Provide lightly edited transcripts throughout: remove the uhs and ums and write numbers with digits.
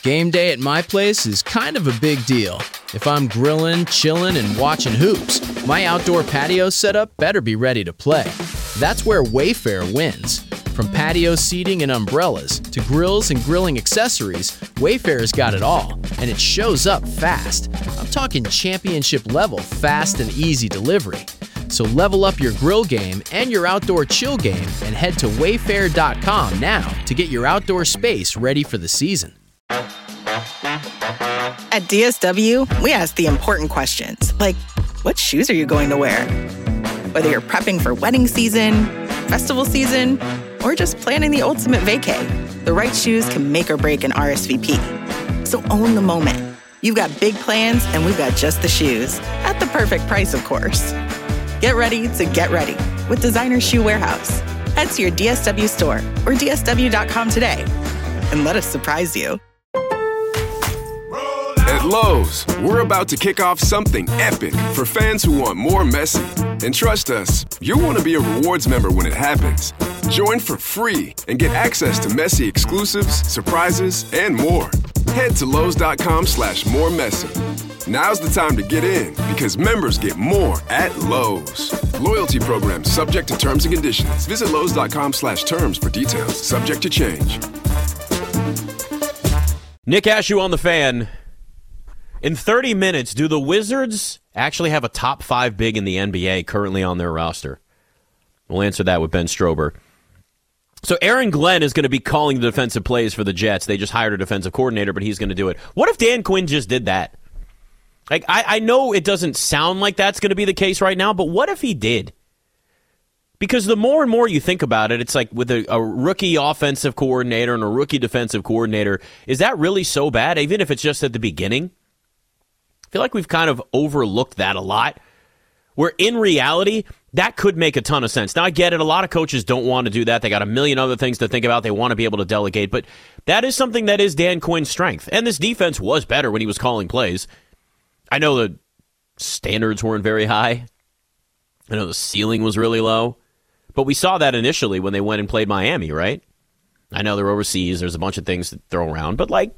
Game day at my place is kind of a big deal. If I'm grilling, chilling, and watching hoops, my outdoor patio setup better be ready to play. That's where Wayfair wins. From patio seating and umbrellas to grills and grilling accessories, Wayfair's got it all, and it shows up fast. I'm talking championship level fast and easy delivery. So level up your grill game and your outdoor chill game and head to wayfair.com now to get your outdoor space ready for the season. At DSW, we ask the important questions, like, what shoes are you going to wear? Whether you're prepping for wedding season, festival season, or just planning the ultimate vacay, the right shoes can make or break an RSVP. So own the moment. You've got big plans, and we've got just the shoes. At the perfect price, of course. Get ready to get ready with Designer Shoe Warehouse. Head to your DSW store or DSW.com today and let us surprise you. At Lowe's, we're about to kick off something epic for fans who want more Messi. And trust us, you'll want to be a rewards member when it happens. Join for free and get access to Messi exclusives, surprises, and more. Head to Lowe's.com/moremessy. Now's the time to get in because members get more at Lowe's. Loyalty program subject to terms and conditions. Visit Lowe's.com/terms for details. Subject to change. Nick Ashew on the Fan. In 30 minutes, do the Wizards actually have a top 5 big in the NBA currently on their roster? We'll answer that with Ben Strober. So Aaron Glenn is going to be calling the defensive plays for the Jets. They just hired a defensive coordinator, but he's going to do it. What if Dan Quinn just did that? Like, I know it doesn't sound like that's going to be the case right now, but what if he did? Because the more and more you think about it, it's like with a rookie offensive coordinator and a rookie defensive coordinator, is that really so bad, even if it's just at the beginning? I feel like we've kind of overlooked that a lot, where in reality, that could make a ton of sense. Now, I get it. A lot of coaches don't want to do that. They got a million other things to think about. They want to be able to delegate, but that is something that is Dan Quinn's strength. And this defense was better when he was calling plays. I know the standards weren't very high. I know the ceiling was really low. But we saw that initially when they went and played Miami, right? I know they're overseas. There's a bunch of things to throw around. But, like,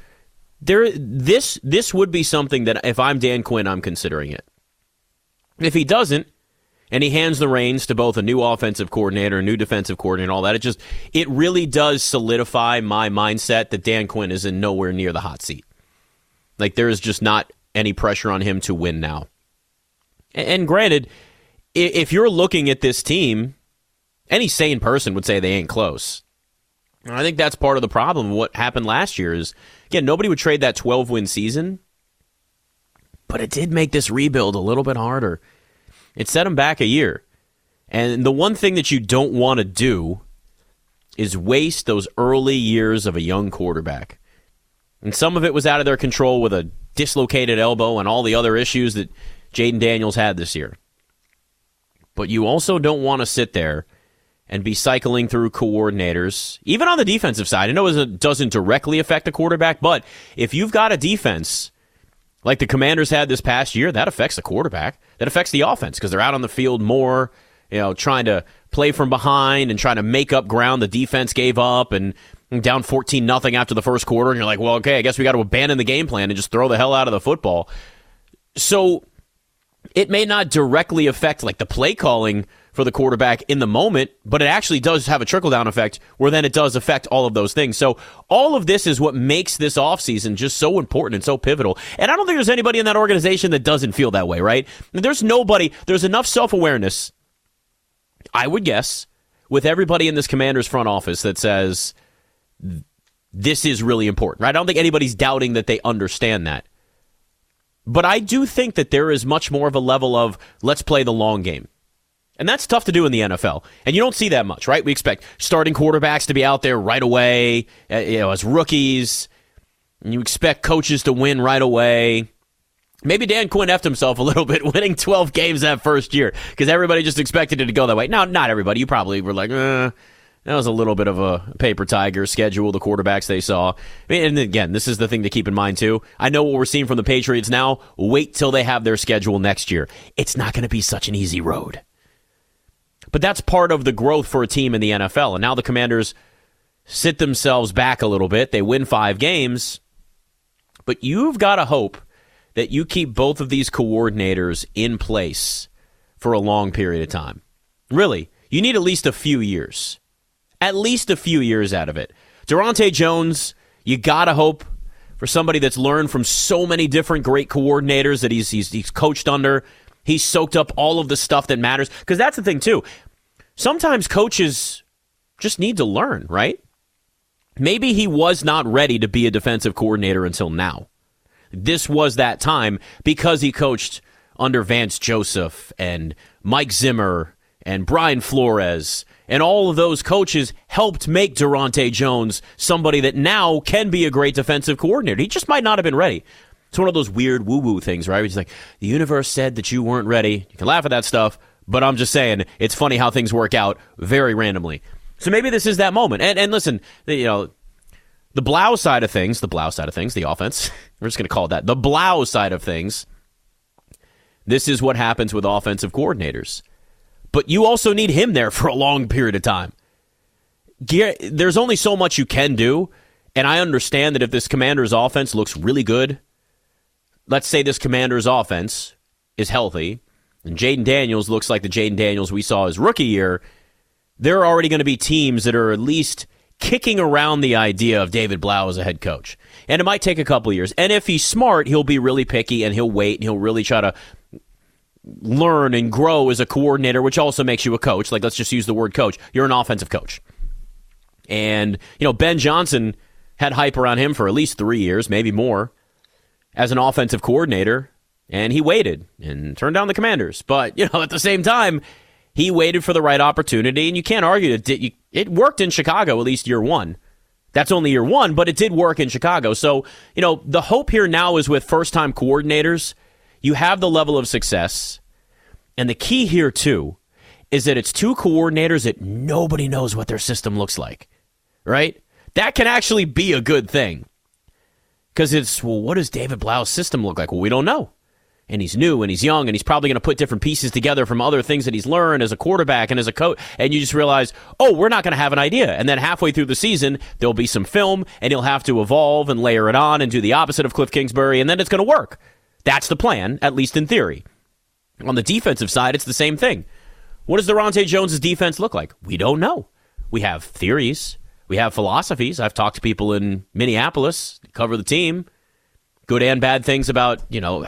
this would be something that if I'm Dan Quinn, I'm considering it. If he doesn't, and he hands the reins to both a new offensive coordinator, a new defensive coordinator, and all that, it really does solidify my mindset that Dan Quinn is in nowhere near the hot seat. Like, there is just not any pressure on him to win now. And granted, if you're looking at this team, any sane person would say they ain't close. And I think that's part of the problem. What happened last year is, again, nobody would trade that 12-win season, but it did make this rebuild a little bit harder. It set them back a year. And the one thing that you don't want to do is waste those early years of a young quarterback. And some of it was out of their control with a dislocated elbow and all the other issues that Jaden Daniels had this year. But you also don't want to sit there and be cycling through coordinators, even on the defensive side. I know it doesn't directly affect the quarterback, but if you've got a defense like the Commanders had this past year, that affects the quarterback. That affects the offense because they're out on the field more, trying to play from behind and trying to make up ground the defense gave up and down 14-0 after the first quarter. And you're like, well, okay, I guess we got to abandon the game plan and just throw the hell out of the football. So it may not directly affect like the play calling for the quarterback in the moment, but it actually does have a trickle-down effect where then it does affect all of those things. So all of this is what makes this offseason just so important and so pivotal. And I don't think there's anybody in that organization that doesn't feel that way, right? There's enough self-awareness, I would guess, with everybody in this Commanders front office that says this is really important, right? I don't think anybody's doubting that they understand that. But I do think that there is much more of a level of let's play the long game. And that's tough to do in the NFL. And you don't see that much, right? We expect starting quarterbacks to be out there right away, as rookies. And you expect coaches to win right away. Maybe Dan Quinn effed himself a little bit winning 12 games that first year because everybody just expected it to go that way. Now, not everybody. You probably were like, that was a little bit of a paper tiger schedule, the quarterbacks they saw. And again, this is the thing to keep in mind, too. I know what we're seeing from the Patriots now. Wait till they have their schedule next year. It's not going to be such an easy road. But that's part of the growth for a team in the NFL. And now the Commanders sit themselves back a little bit. They win 5 games. But you've got to hope that you keep both of these coordinators in place for a long period of time. Really, you need at least a few years. At least a few years out of it. Daronte Jones, you got to hope for somebody that's learned from so many different great coordinators that he's coached under. He's soaked up all of the stuff that matters. Because that's the thing, too. Sometimes coaches just need to learn, right? Maybe he was not ready to be a defensive coordinator until now. This was that time because he coached under Vance Joseph and Mike Zimmer and Brian Flores, and all of those coaches helped make Daronte Jones somebody that now can be a great defensive coordinator. He just might not have been ready. It's one of those weird woo-woo things, right? It's like, the universe said that you weren't ready. You can laugh at that stuff, but I'm just saying, it's funny how things work out very randomly. So maybe this is that moment. And listen, the Blau side of things, the offense, we're just going to call it that, the Blau side of things, this is what happens with offensive coordinators. But you also need him there for a long period of time. There's only so much you can do, and I understand that if this Commanders offense looks really good, let's say this Commanders offense is healthy, and Jaden Daniels looks like the Jaden Daniels we saw his rookie year, there are already going to be teams that are at least kicking around the idea of David Blau as a head coach. And it might take a couple of years. And if he's smart, he'll be really picky, and he'll wait, and he'll really try to learn and grow as a coordinator, which also makes you a coach. Like, let's just use the word coach. You're an offensive coach. And, Ben Johnson had hype around him for at least 3 years, maybe more, as an offensive coordinator. And he waited and turned down the Commanders. But, at the same time, he waited for the right opportunity. And you can't argue that it worked in Chicago, at least year one. That's only year one, but it did work in Chicago. So, the hope here now is with first-time coordinators, you have the level of success. And the key here, too, is that it's two coordinators that nobody knows what their system looks like, right? That can actually be a good thing. Because it's, what does David Blau's system look like? Well, we don't know. And he's new, and he's young, and he's probably going to put different pieces together from other things that he's learned as a quarterback and as a coach. And you just realize, we're not going to have an idea. And then halfway through the season, there'll be some film, and he'll have to evolve and layer it on and do the opposite of Cliff Kingsbury, and then it's going to work. That's the plan, at least in theory. On the defensive side, it's the same thing. What does Daronte Jones' defense look like? We don't know. We have theories. We have philosophies. I've talked to people in Minneapolis, cover the team, good and bad things about,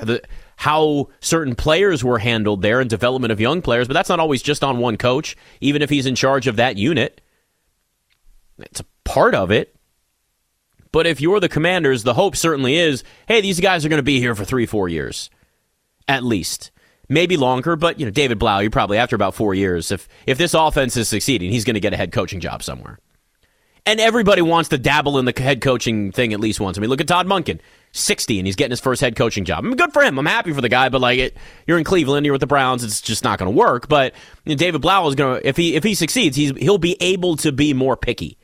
how certain players were handled there and development of young players, but that's not always just on one coach, even if he's in charge of that unit. It's a part of it. But if you're the Commanders, the hope certainly is, hey, these guys are going to be here for 3-4 years, at least. Maybe longer, but David Blau, you're probably after about 4 years. If this offense is succeeding, he's going to get a head coaching job somewhere. And everybody wants to dabble in the head coaching thing at least once. I mean, look at Todd Monken, 60, and he's getting his first head coaching job. I mean, good for him. I'm happy for the guy, but you're in Cleveland, you're with the Browns, it's just not going to work. But David Blau is going to, if he succeeds, he'll be able to be more picky.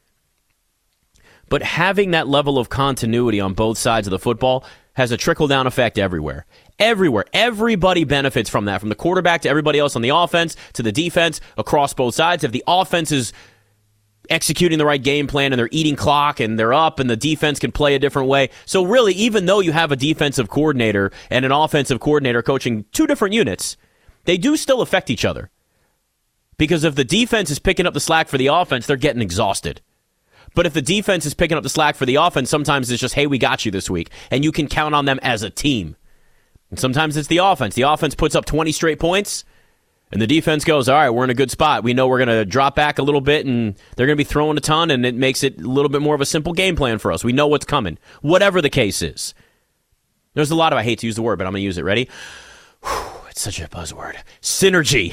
But having that level of continuity on both sides of the football has a trickle-down effect everywhere. Everywhere. Everybody benefits from that, from the quarterback to everybody else on the offense to the defense across both sides. If the offense is executing the right game plan and they're eating clock and they're up and the defense can play a different way. So really, even though you have a defensive coordinator and an offensive coordinator coaching two different units, they do still affect each other. Because if the defense is picking up the slack for the offense, they're getting exhausted. But if the defense is picking up the slack for the offense, sometimes it's just, hey, we got you this week. And you can count on them as a team. And sometimes it's the offense. The offense puts up 20 straight points, and the defense goes, all right, we're in a good spot. We know we're going to drop back a little bit, and they're going to be throwing a ton, and it makes it a little bit more of a simple game plan for us. We know what's coming, whatever the case is. There's a lot of, I hate to use the word, but I'm going to use it. Ready? It's such a buzzword. Synergy.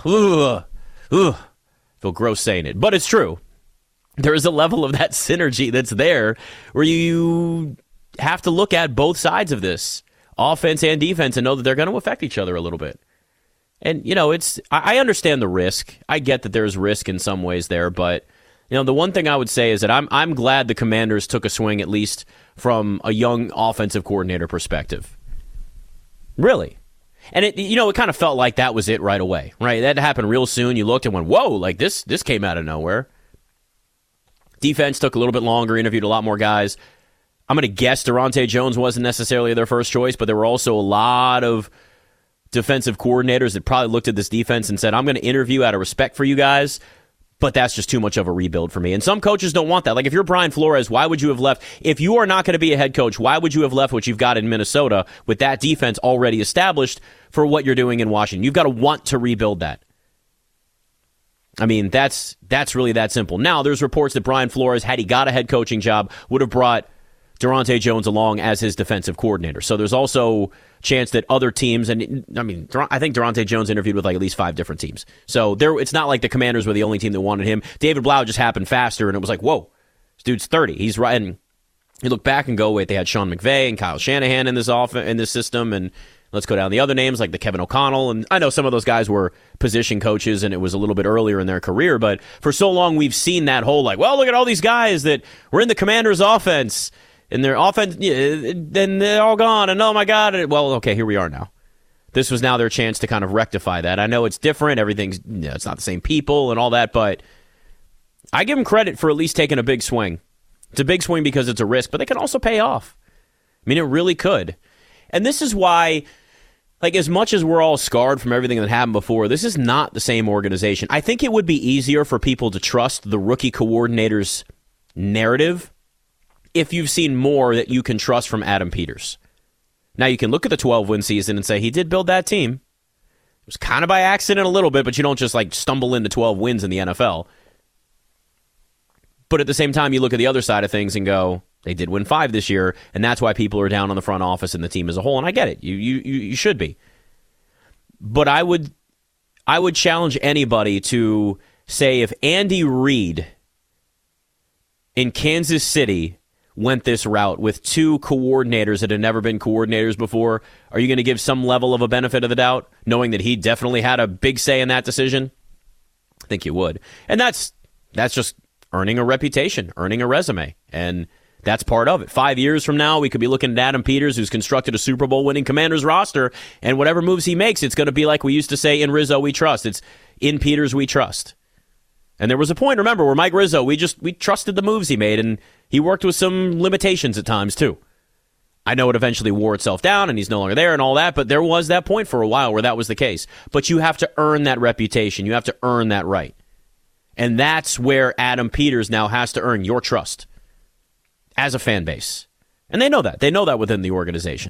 Feel gross saying it, but it's true. There is a level of that synergy that's there where you have to look at both sides of this, offense and defense, and know that they're going to affect each other a little bit. And, I understand the risk. I get that there's risk in some ways there, but, the one thing I would say is that I'm glad the Commanders took a swing, at least from a young offensive coordinator perspective. Really. And it kind of felt like that was it right away, right? That happened real soon. You looked and went, whoa, this came out of nowhere. Defense took a little bit longer, interviewed a lot more guys. I'm going to guess Daronte Jones wasn't necessarily their first choice, but there were also a lot of defensive coordinators that probably looked at this defense and said, I'm going to interview out of respect for you guys, but that's just too much of a rebuild for me. And some coaches don't want that. Like if you're Brian Flores, why would you have left? If you are not going to be a head coach, why would you have left what you've got in Minnesota with that defense already established for what you're doing in Washington? You've got to want to rebuild that. I mean, that's really that simple. Now, there's reports that Brian Flores, had he got a head coaching job, would have brought Daronte Jones along as his defensive coordinator. So there's also chance that other teams, and I mean, I think Daronte Jones interviewed with like at least 5 different teams. So it's not like the Commanders were the only team that wanted him. David Blau just happened faster, and it was like, whoa, this dude's 30. He's right. And you look back and go, wait, they had Sean McVay and Kyle Shanahan in this system, and let's go down the other names like the Kevin O'Connell. And I know some of those guys were position coaches and it was a little bit earlier in their career, but for so long we've seen that whole like, well, look at all these guys that were in the Commanders offense and their offense, then they're all gone. And oh my God. Well, okay, here we are now. This was now their chance to kind of rectify that. I know it's different. Everything's, it's not the same people and all that, but I give them credit for at least taking a big swing. It's a big swing because it's a risk, but they can also pay off. I mean, it really could. And this is why, like, as much as we're all scarred from everything that happened before, this is not the same organization. I think it would be easier for people to trust the rookie coordinator's narrative if you've seen more that you can trust from Adam Peters. Now, you can look at the 12-win season and say, he did build that team. It was kind of by accident a little bit, but you don't just, like, stumble into 12 wins in the NFL. But at the same time, you look at the other side of things and go, they did win 5 this year, and that's why people are down on the front office and the team as a whole. And I get it. You should be. But I would challenge anybody to say if Andy Reid in Kansas City went this route with 2 coordinators that had never been coordinators before, are you going to give some level of a benefit of the doubt, knowing that he definitely had a big say in that decision? I think you would. And that's just earning a reputation, earning a resume. And that's part of it. 5 years from now, we could be looking at Adam Peters, who's constructed a Super Bowl winning Commanders roster, and whatever moves he makes, it's going to be like we used to say, in Rizzo we trust. It's in Peters we trust. And there was a point, remember, where Mike Rizzo, we trusted the moves he made, and he worked with some limitations at times, too. I know it eventually wore itself down, and he's no longer there and all that, but there was that point for a while where that was the case. But you have to earn that reputation. You have to earn that right. And that's where Adam Peters now has to earn your trust as a fan base. And they know that. They know that within the organization.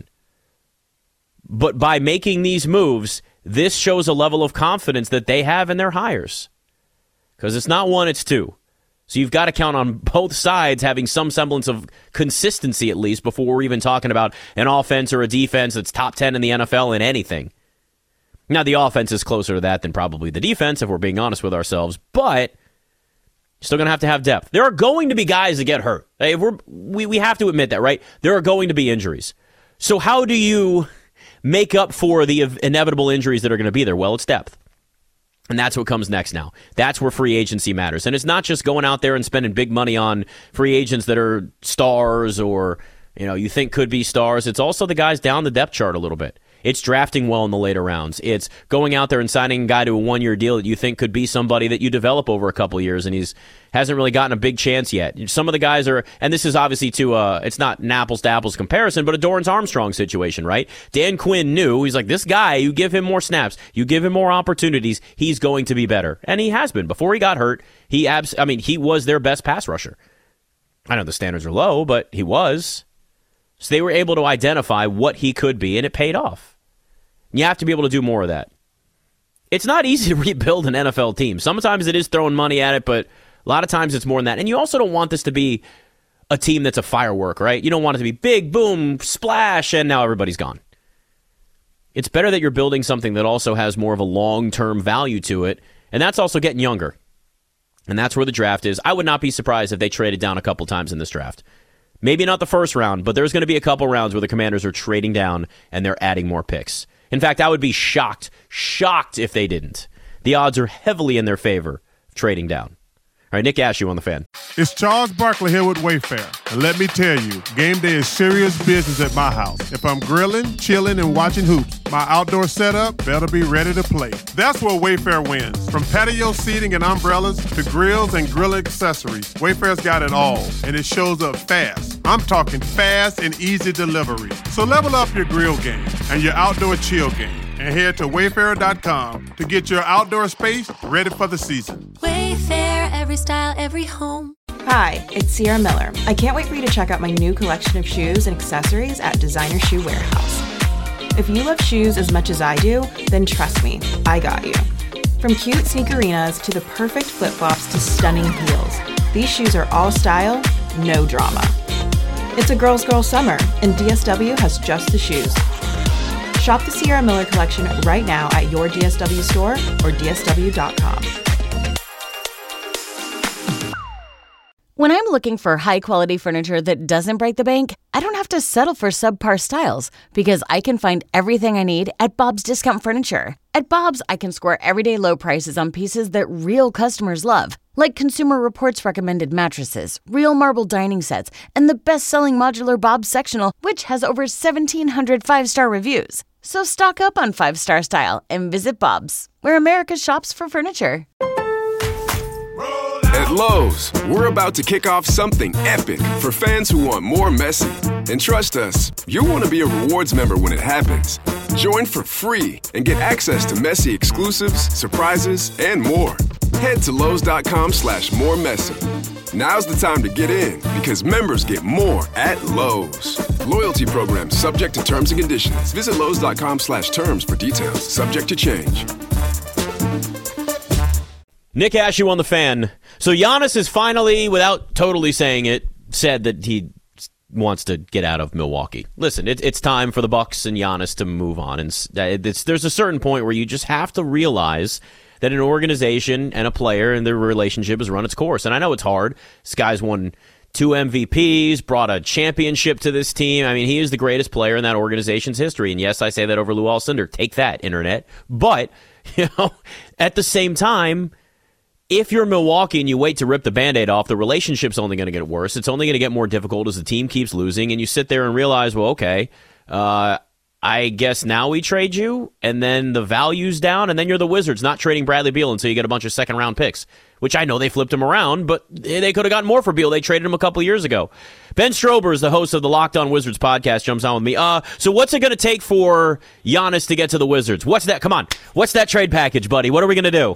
But by making these moves, this shows a level of confidence that they have in their hires. Because it's not 1, it's 2. So you've got to count on both sides having some semblance of consistency at least before we're even talking about an offense or a defense that's top 10 in the NFL in anything. Now, the offense is closer to that than probably the defense, if we're being honest with ourselves, but you're still going to have depth. There are going to be guys that get hurt. We have to admit that, right? There are going to be injuries. So how do you make up for the inevitable injuries that are going to be there? Well, it's depth. And that's what comes next now. That's where free agency matters. And it's not just going out there and spending big money on free agents that are stars or, you think could be stars. It's also the guys down the depth chart a little bit. It's drafting well in the later rounds. It's going out there and signing a guy to a 1-year deal that you think could be somebody that you develop over a couple of years, and he's hasn't really gotten a big chance yet. Some of the guys are, and this is obviously it's not an apples to apples comparison, but a Dorrance Armstrong situation, right? Dan Quinn knew, he's like, this guy, you give him more snaps, you give him more opportunities, he's going to be better. And he has been. Before he got hurt, he was their best pass rusher. I know the standards are low, but he was. So they were able to identify what he could be, and it paid off. You have to be able to do more of that. It's not easy to rebuild an NFL team. Sometimes it is throwing money at it, but a lot of times it's more than that. And you also don't want this to be a team that's a firework, right? You don't want it to be big, boom, splash, and now everybody's gone. It's better that you're building something that also has more of a long-term value to it, and that's also getting younger. And that's where the draft is. I would not be surprised if they traded down a couple times in this draft. Maybe not the first round, but there's going to be a couple rounds where the Commanders are trading down and they're adding more picks. In fact, I would be shocked if they didn't. The odds are heavily in their favor of trading down. All right, Nick Ashew on the Fan. It's Charles Barkley here with Wayfair. And let me tell you, game day is serious business at my house. If I'm grilling, chilling, and watching hoops, my outdoor setup better be ready to play. That's where Wayfair wins. From patio seating and umbrellas to grills and grill accessories, Wayfair's got it all, and it shows up fast. I'm talking fast and easy delivery. So level up your grill game and your outdoor chill game, and head to Wayfair.com to get your outdoor space ready for the season. Wayfair, every style, every home. Hi, it's Sierra Miller. I can't wait for you to check out my new collection of shoes and accessories at Designer Shoe Warehouse. If you love shoes as much as I do, then trust me, I got you. From cute sneakerinas to the perfect flip-flops to stunning heels, these shoes are all style, no drama. It's a girl's girl summer, and DSW has just the shoes. Shop the Sierra Miller collection right now at your DSW store or DSW.com. When I'm looking for high-quality furniture that doesn't break the bank, I don't have to settle for subpar styles because I can find everything I need at Bob's Discount Furniture. At Bob's, I can score everyday low prices on pieces that real customers love, like Consumer Reports recommended mattresses, real marble dining sets, and the best-selling modular Bob's sectional, which has over 1,700 five-star reviews. So stock up on five-star style and visit Bob's, where America shops for furniture. At Lowe's, we're about to kick off something epic for fans who want more Messi. And trust us, you'll want to be a rewards member when it happens. Join for free and get access to Messi exclusives, surprises, and more. Head to Lowe's.com/moremessy. Now's the time to get in because members get more at Lowe's. Loyalty program subject to terms and conditions. Visit Lowe's.com/terms for details. Subject to change. Nick Ashew on the Fan. So Giannis is finally, without totally saying it, said that he wants to get out of Milwaukee. Listen, it's time for the Bucks and Giannis to move on. And there's a certain point where you just have to realize that an organization and a player and their relationship has run its course. And I know it's hard. This guy's won 2 MVPs, brought a championship to this team. I mean, he is the greatest player in that organization's history. And yes, I say that over Lou Alcindor. Take that, Internet. But, at the same time, if you're Milwaukee and you wait to rip the Band-Aid off, the relationship's only going to get worse. It's only going to get more difficult as the team keeps losing, and you sit there and realize, well, okay, I guess now we trade you, and then the value's down, and then you're the Wizards not trading Bradley Beal until you get a bunch of second-round picks, which I know they flipped him around, but they could have gotten more for Beal. They traded him a couple years ago. Ben Strober is the host of the Locked On Wizards podcast, jumps on with me. So what's it going to take for Giannis to get to the Wizards? What's that? Come on. What's that trade package, buddy? What are we going to do?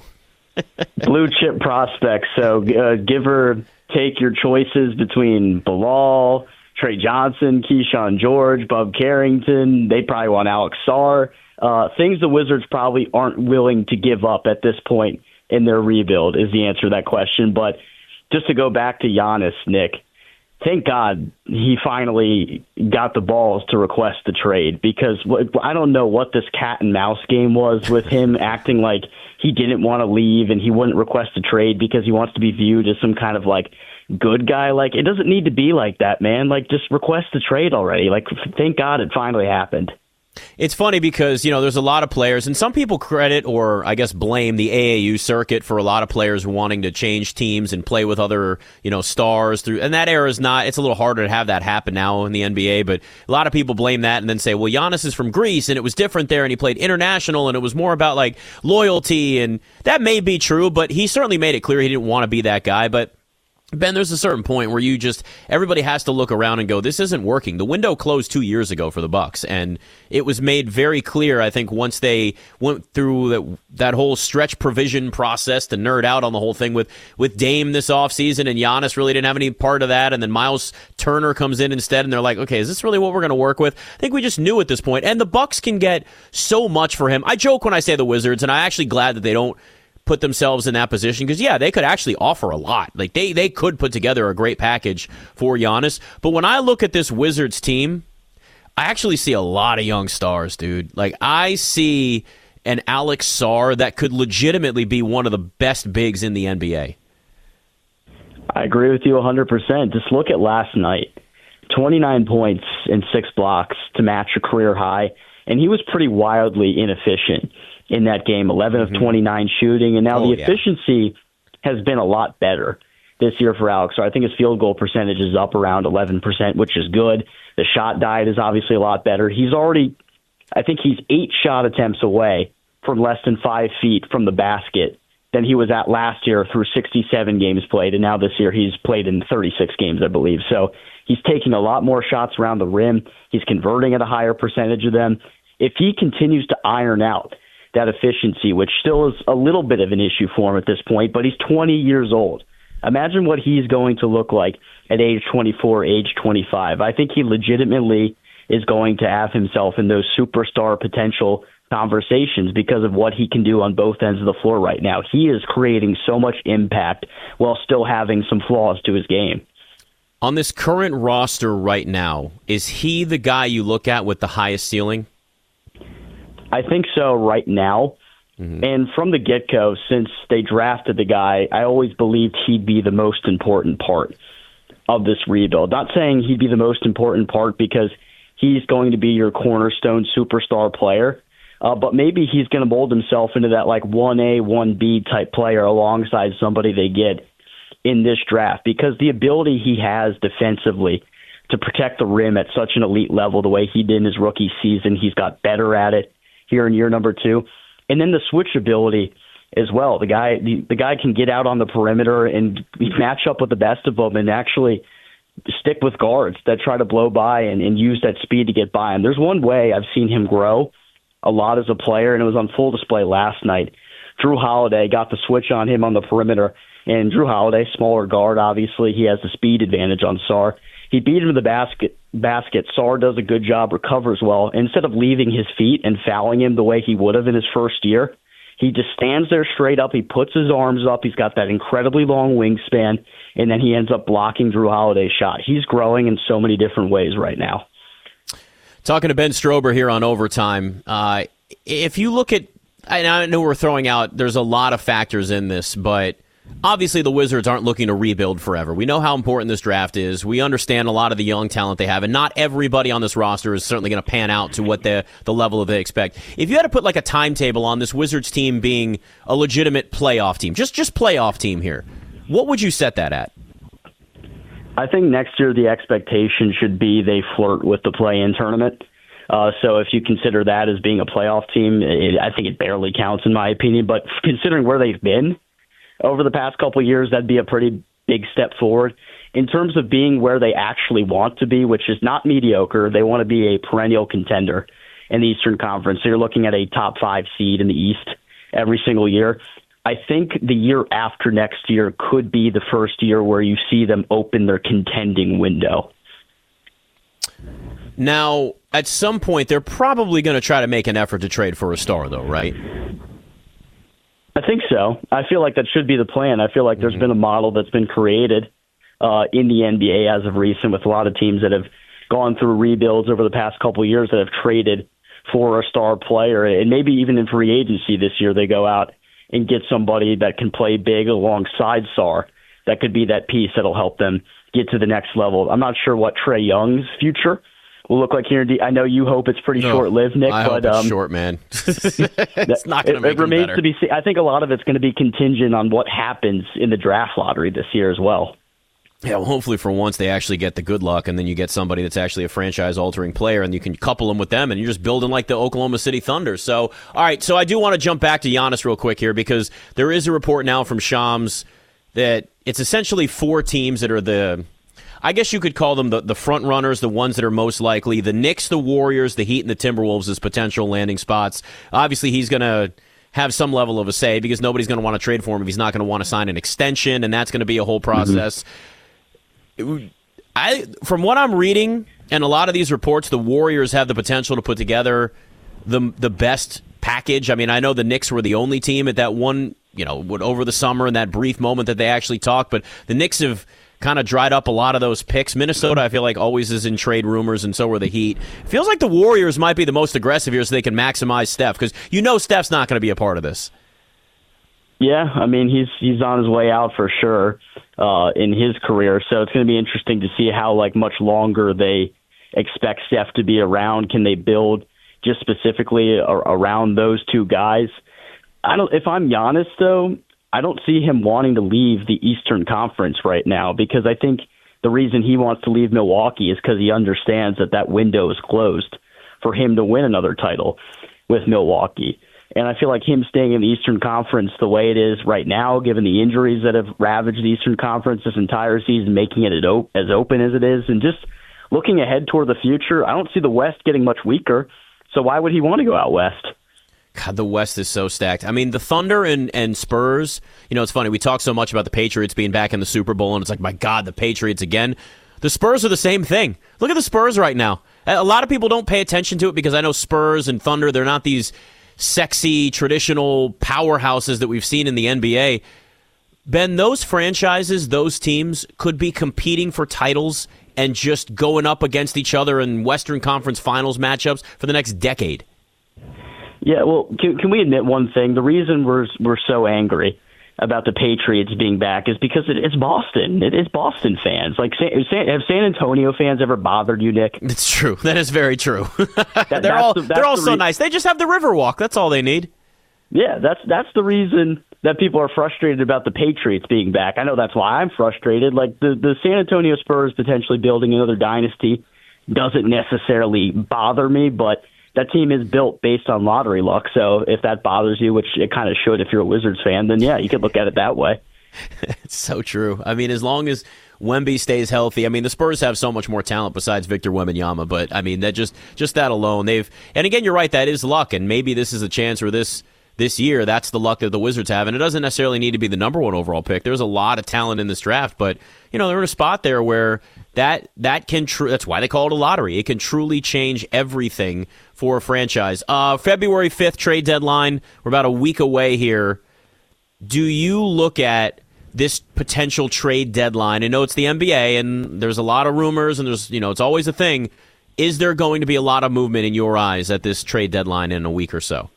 Blue chip prospects. So give or take your choices between Bilal, Trey Johnson, Keyshawn George, Bub Carrington. They probably want Alex Sarr. Things the Wizards probably aren't willing to give up at this point in their rebuild is the answer to that question. But just to go back to Giannis, Nick, thank God he finally got the balls to request the trade, because I don't know what this cat and mouse game was with him acting like he didn't want to leave and he wouldn't request a trade because he wants to be viewed as some kind of good guy. It doesn't need to be like that, man. Just request the trade already. Thank God it finally happened. It's funny because, there's a lot of players, and some people credit or I guess blame the AAU circuit for a lot of players wanting to change teams and play with other, stars through. And that era is not, it's a little harder to have that happen now in the NBA, but a lot of people blame that and then say, well, Giannis is from Greece and it was different there and he played international and it was more about loyalty. And that may be true, but he certainly made it clear he didn't want to be that guy. But Ben, there's a certain point where everybody has to look around and go, this isn't working. The window closed 2 years ago for the Bucks, and it was made very clear, I think, once they went through that whole stretch provision process to nerd out on the whole thing with Dame this offseason, and Giannis really didn't have any part of that, and then Miles Turner comes in instead, and they're like, okay, is this really what we're going to work with? I think we just knew at this point, and the Bucks can get so much for him. I joke when I say the Wizards, and I'm actually glad that they don't put themselves in that position because, they could actually offer a lot. They could put together a great package for Giannis. But when I look at this Wizards team, I actually see a lot of young stars, dude. I see an Alex Sarr that could legitimately be one of the best bigs in the NBA. I agree with you 100%. Just look at last night. 29 points and 6 blocks to match a career high, and he was pretty wildly inefficient in that game, 11 of 29 shooting, and now the efficiency has been a lot better. this year for Alex. So I think his field goal percentage is up around 11%, which is good. The shot diet is obviously a lot better. He's 8 shot attempts away from less than 5 feet from the basket than he was at last year through 67 games played. And now this year he's played in 36 games, I believe. So he's taking a lot more shots around the rim. He's converting at a higher percentage of them. If he continues to iron out that efficiency, which still is a little bit of an issue for him at this point, but he's 20 years old. Imagine what he's going to look like at age 24, age 25. I think he legitimately is going to have himself in those superstar potential conversations because of what he can do on both ends of the floor right now. He is creating so much impact while still having some flaws to his game. On this current roster right now, is he the guy you look at with the highest ceiling? I think so right now. Mm-hmm. And from the get-go, since they drafted the guy, I always believed he'd be the most important part of this rebuild. Not saying he'd be the most important part because he's going to be your cornerstone superstar player, but maybe he's going to mold himself into that like 1A, 1B type player alongside somebody they get in this draft, because the ability he has defensively to protect the rim at such an elite level, the way he did in his rookie season, he's got better at it here in year number 2. And then the switch ability as well. The guy can get out on the perimeter and match up with the best of them and actually stick with guards that try to blow by and use that speed to get by him. There's one way I've seen him grow a lot as a player, and it was on full display last night. Drew Holiday got the switch on him on the perimeter, and Drew Holiday, smaller guard, obviously, he has the speed advantage on Sarr. He beat him to the basket. Sarr does a good job, recovers well. Instead of leaving his feet and fouling him the way he would have in his first year, he just stands there straight up. He puts his arms up. He's got that incredibly long wingspan, and then he ends up blocking Drew Holiday's shot. He's growing in so many different ways right now. Talking to Ben Strober here on Overtime. If you look at, I know we're throwing out, there's a lot of factors in this, but obviously the Wizards aren't looking to rebuild forever. We know how important this draft is. We understand a lot of the young talent they have, and not everybody on this roster is certainly going to pan out to what the level they expect. If you had to put like a timetable on this Wizards team being a legitimate playoff team, just playoff team here, what would you set that at? I think next year the expectation should be they flirt with the play-in tournament. So if you consider that as being a playoff team, I think it barely counts in my opinion. But considering where they've been over the past couple of years, that'd be a pretty big step forward. In terms of being where they actually want to be, which is not mediocre, they want to be a perennial contender in the Eastern Conference. So you're looking at a top 5 seed in the East every single year. I think the year after next year could be the first year where you see them open their contending window. Now, at some point, they're probably going to try to make an effort to trade for a star, though, right? I think so. I feel like that should be the plan. I feel like there's been a model that's been created in the NBA as of recent with a lot of teams that have gone through rebuilds over the past couple of years that have traded for a star player. And maybe even in free agency this year, they go out and get somebody that can play big alongside Sarr. That could be that piece that'll help them get to the next level. I'm not sure what Trae Young's future will look like here. I know you hope it's pretty short-lived, Nick. I hope it's short, man. It's not going to make it remains better. To be seen. I think a lot of it's going to be contingent on what happens in the draft lottery this year as well. Yeah, well, hopefully for once they actually get the good luck, and then you get somebody that's actually a franchise-altering player, and you can couple them with them, and you're just building like the Oklahoma City Thunder. So, all right, so I do want to jump back to Giannis real quick here, because there is a report now from Shams that it's essentially 4 teams that are the, I guess you could call them the front runners, the ones that are most likely. The Knicks, the Warriors, the Heat, and the Timberwolves as potential landing spots. Obviously, he's going to have some level of a say because nobody's going to want to trade for him if he's not going to want to sign an extension, and that's going to be a whole process. From what I'm reading, and a lot of these reports, the Warriors have the potential to put together the best package. I mean, I know the Knicks were the only team at that one, over the summer in that brief moment that they actually talked, but the Knicks have kind of dried up a lot of those picks. Minnesota, I feel like, always is in trade rumors, and so are the Heat. It feels like the Warriors might be the most aggressive here so they can maximize Steph, because Steph's not going to be a part of this. Yeah, I mean, he's on his way out for sure in his career, so it's going to be interesting to see how much longer they expect Steph to be around. Can they build just specifically around those two guys? If I'm Giannis, though, I don't see him wanting to leave the Eastern Conference right now, because I think the reason he wants to leave Milwaukee is because he understands that window is closed for him to win another title with Milwaukee. And I feel like him staying in the Eastern Conference the way it is right now, given the injuries that have ravaged the Eastern Conference this entire season, making it as open as it is, and just looking ahead toward the future, I don't see the West getting much weaker. So why would he want to go out West? God, the West is so stacked. I mean, the Thunder and Spurs, it's funny. We talk so much about the Patriots being back in the Super Bowl, and it's like, my God, the Patriots again. The Spurs are the same thing. Look at the Spurs right now. A lot of people don't pay attention to it because I know Spurs and Thunder, they're not these sexy, traditional powerhouses that we've seen in the NBA. Ben, those franchises, those teams could be competing for titles and just going up against each other in Western Conference Finals matchups for the next decade. Yeah, well, can we admit one thing? The reason we're so angry about the Patriots being back is because it's Boston. It's Boston fans. Like, have San Antonio fans ever bothered you, Nick? It's true. That is very true. They're all so nice. They just have the Riverwalk. That's all they need. Yeah, that's the reason that people are frustrated about the Patriots being back. I know that's why I'm frustrated. Like, the San Antonio Spurs potentially building another dynasty doesn't necessarily bother me, but that team is built based on lottery luck. So if that bothers you, which it kind of should if you're a Wizards fan, then yeah, you could look at it that way. It's so true. I mean, as long as Wemby stays healthy, I mean, the Spurs have so much more talent besides Victor Wembanyama, but I mean, that just that alone, and again, you're right, that is luck, and maybe this is a chance where this year, that's the luck that the Wizards have, and it doesn't necessarily need to be the number one overall pick. There's a lot of talent in this draft, but they're in a spot there where that can that's why they call it a lottery. It can truly change everything for a franchise. February 5th trade deadline. We're about a week away here. Do you look at this potential trade deadline? I know it's the NBA, and there's a lot of rumors, and there's it's always a thing. Is there going to be a lot of movement in your eyes at this trade deadline in a week or so?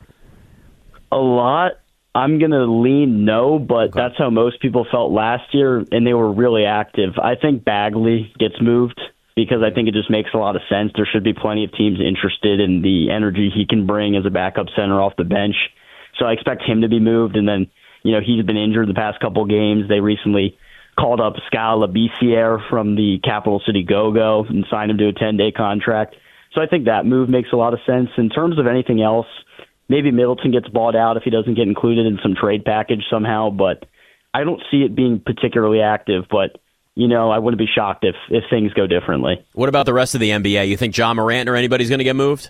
A lot. I'm going to lean no, but that's how most people felt last year, and they were really active. I think Bagley gets moved because I think it just makes a lot of sense. There should be plenty of teams interested in the energy he can bring as a backup center off the bench. So I expect him to be moved, and then, he's been injured the past couple games. They recently called up Scala Labissiere from the Capital City Go-Go and signed him to a 10-day contract. So I think that move makes a lot of sense. In terms of anything else, maybe Middleton gets bought out if he doesn't get included in some trade package somehow, but I don't see it being particularly active. But, I wouldn't be shocked if things go differently. What about the rest of the NBA? You think Ja Morant or anybody's going to get moved?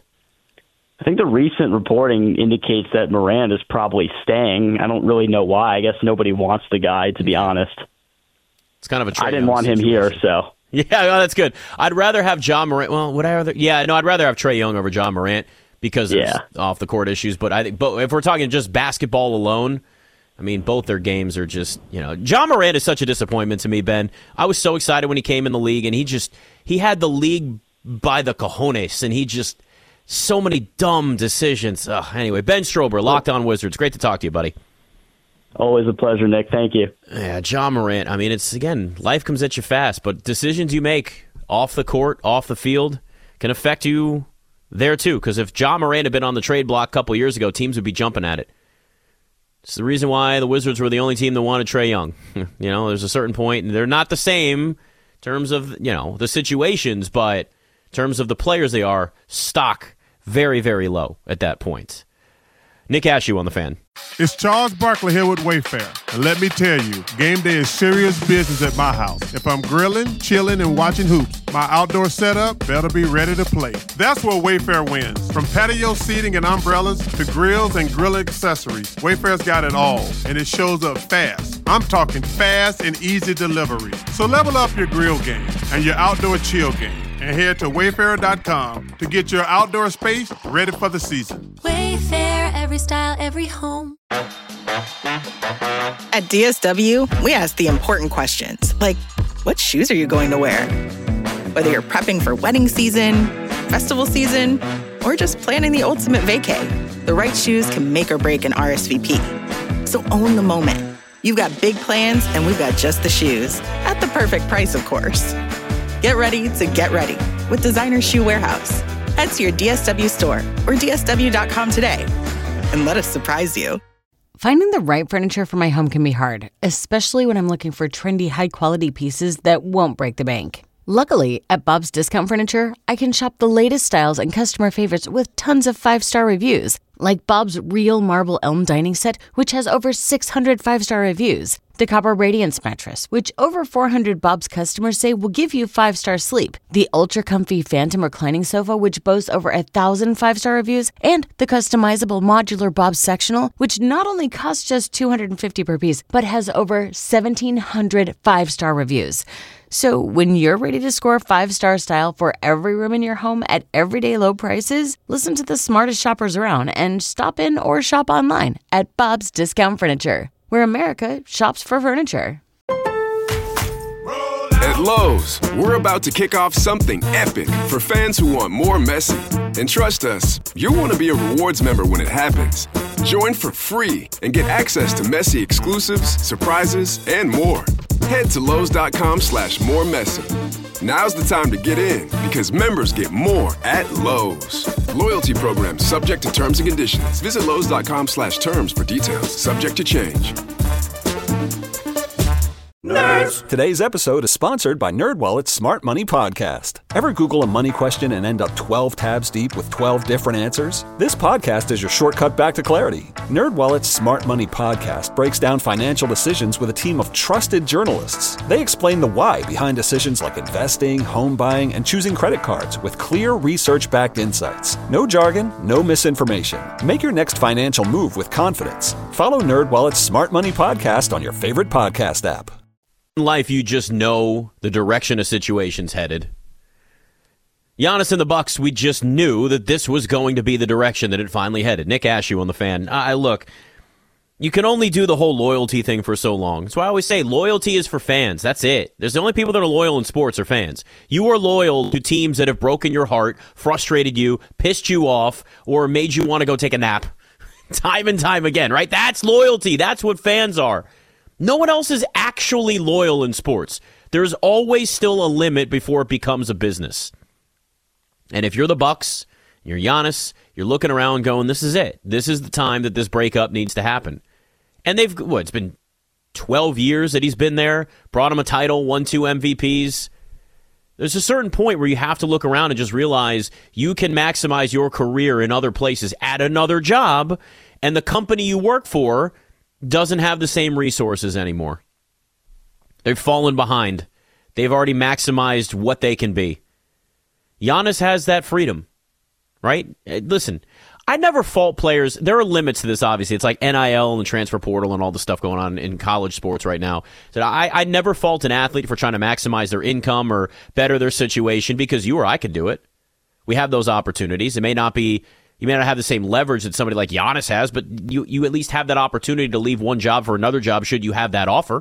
I think the recent reporting indicates that Morant is probably staying. I don't really know why. I guess nobody wants the guy, to be honest. It's kind of a Trae I didn't want him here, so. Yeah, well, that's good. I'd rather have Ja Morant. Well, would I rather? Yeah, no, I'd rather have Trae Young over Ja Morant because of off the court issues. But if we're talking just basketball alone, I mean, both their games are just, Ja Morant is such a disappointment to me, Ben. I was so excited when he came in the league, and he had the league by the cojones, and so many dumb decisions. Anyway, Ben Strober, Locked On Wizards. Great to talk to you, buddy. Always a pleasure, Nick. Thank you. Yeah, Ja Morant. I mean, it's, again, life comes at you fast, but decisions you make off the court, off the field, can affect you there too. Because if Ja Morant had been on the trade block a couple years ago, teams would be jumping at it. It's the reason why the Wizards were the only team that wanted Trae Young. There's a certain point, and they're not the same in terms of, the situations, but in terms of the players they are, stock very, very low at that point. Nick Ashew on the Fan. It's Charles Barkley here with Wayfair. And let me tell you, game day is serious business at my house. If I'm grilling, chilling, and watching hoops, my outdoor setup better be ready to play. That's where Wayfair wins. From patio seating and umbrellas to grills and grill accessories, Wayfair's got it all, and it shows up fast. I'm talking fast and easy delivery. So level up your grill game and your outdoor chill game, and head to Wayfair.com to get your outdoor space ready for the season. Wayfair, every style, every home. At DSW, we ask the important questions, like, what shoes are you going to wear? Whether you're prepping for wedding season, festival season, or just planning the ultimate vacay, the right shoes can make or break an RSVP. So own the moment. You've got big plans, and we've got just the shoes. At the perfect price, of course. Get ready to get ready with Designer Shoe Warehouse. Head to your DSW store or DSW.com today and let us surprise you. Finding the right furniture for my home can be hard, especially when I'm looking for trendy, high-quality pieces that won't break the bank. Luckily, at Bob's Discount Furniture, I can shop the latest styles and customer favorites with tons of 5-star reviews, like Bob's Real Marble Elm Dining Set, which has over 600 5-star reviews. The Copper Radiance Mattress, which over 400 Bob's customers say will give you 5-star sleep. The Ultra Comfy Phantom Reclining Sofa, which boasts over 1,000 5-star reviews. And the customizable modular Bob's Sectional, which not only costs just $250 per piece, but has over 1,700 5-star reviews. So when you're ready to score 5-star style for every room in your home at everyday low prices, listen to the smartest shoppers around and stop in or shop online at Bob's Discount Furniture, where America shops for furniture. At Lowe's, we're about to kick off something epic for fans who want more Messi. And trust us, you'll want to be a rewards member when it happens. Join for free and get access to Messi exclusives, surprises, and more. Head to Lowe's.com/moremessy. Now's the time to get in because members get more at Lowe's. Loyalty program subject to terms and conditions. Visit Lowe's.com/terms for details. Subject to change. Nerds! Today's episode is sponsored by NerdWallet's Smart Money Podcast. Ever Google a money question and end up 12 tabs deep with 12 different answers? This podcast is your shortcut back to clarity. NerdWallet's Smart Money Podcast breaks down financial decisions with a team of trusted journalists. They explain the why behind decisions like investing, home buying, and choosing credit cards with clear research-backed insights. No jargon, no misinformation. Make your next financial move with confidence. Follow NerdWallet's Smart Money Podcast on your favorite podcast app. In life, you just know the direction a situation's headed. Giannis and the Bucks, we just knew that this was going to be the direction that it finally headed. Nick Ashew on the Fan. Look, you can only do the whole loyalty thing for so long. That's why I always say loyalty is for fans. That's it. There's the only people that are loyal in sports are fans. You are loyal to teams that have broken your heart, frustrated you, pissed you off, or made you want to go take a nap time and time again, right? That's loyalty. That's what fans are. No one else is actually loyal in sports. There's always still a limit before it becomes a business. And if you're the Bucks, you're Giannis, you're looking around going, this is it. This is the time that this breakup needs to happen. And it's been 12 years that he's been there, brought him a title, won 2 MVPs. There's a certain point where you have to look around and just realize you can maximize your career in other places at another job, and the company you work for doesn't have the same resources anymore. They've fallen behind. They've already maximized what they can be. Giannis has that freedom, right? Listen, I never fault players. There are limits to this, obviously. It's like NIL and the transfer portal and all the stuff going on in college sports right now. So I never fault an athlete for trying to maximize their income or better their situation because you or I could do it. We have those opportunities. It may not be... You may not have the same leverage that somebody like Giannis has, but you at least have that opportunity to leave one job for another job should you have that offer.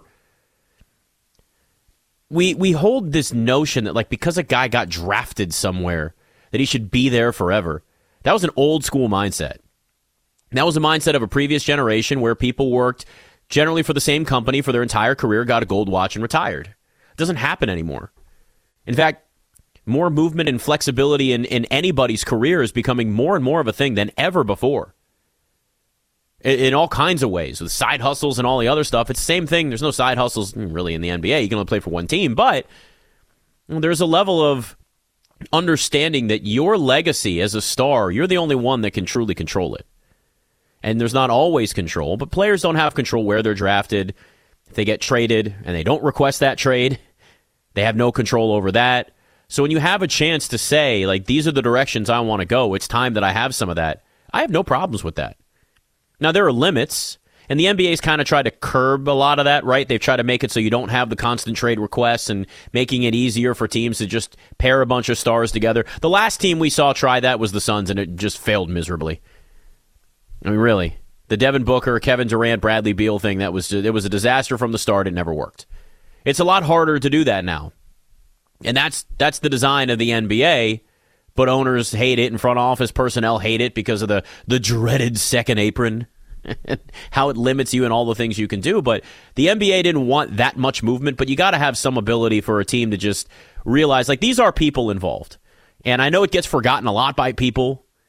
We hold this notion that like because a guy got drafted somewhere that he should be there forever. That was an old school mindset. That was a mindset of a previous generation where people worked generally for the same company for their entire career, got a gold watch, and retired. It doesn't happen anymore. In fact, more movement and flexibility in anybody's career is becoming more and more of a thing than ever before. In all kinds of ways, with side hustles and all the other stuff. It's the same thing. There's no side hustles really in the NBA. You can only play for one team. But there's a level of understanding that your legacy as a star, you're the only one that can truly control it. And there's not always control, but players don't have control where they're drafted. If they get traded and they don't request that trade, they have no control over that. So when you have a chance to say, like, these are the directions I want to go, it's time that I have some of that, I have no problems with that. Now, there are limits, and the NBA's kind of tried to curb a lot of that, right? They've tried to make it so you don't have the constant trade requests and making it easier for teams to just pair a bunch of stars together. The last team we saw try that was the Suns, and it just failed miserably. I mean, really. The Devin Booker, Kevin Durant, Bradley Beal thing, it was a disaster from the start. It never worked. It's a lot harder to do that now. And that's the design of the NBA, but owners hate it and front office personnel hate it because of the dreaded second apron, how it limits you and all the things you can do. But the NBA didn't want that much movement, but you got to have some ability for a team to just realize, like, these are people involved. And I know it gets forgotten a lot by people